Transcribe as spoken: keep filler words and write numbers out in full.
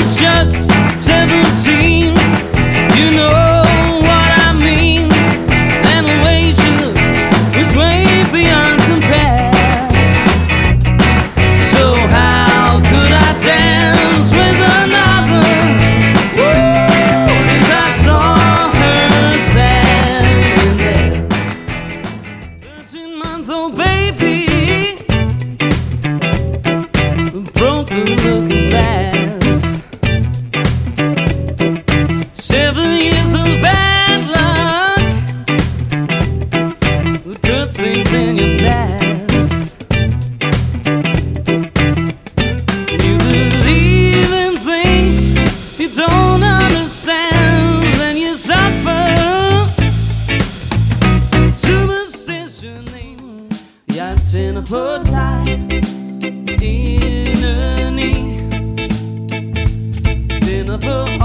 was just seventeen. You know what I mean. And the way she looked was way beyond compare. So how could I dance with another? Whoa, as I saw her standing there. Thirteen-month-old baby broke the looking glass. Seven years of bad luck, the good things in your past. When you believe in things you don't understand, then you suffer. Superstitioning yachts in a hotel in a knee. It's in a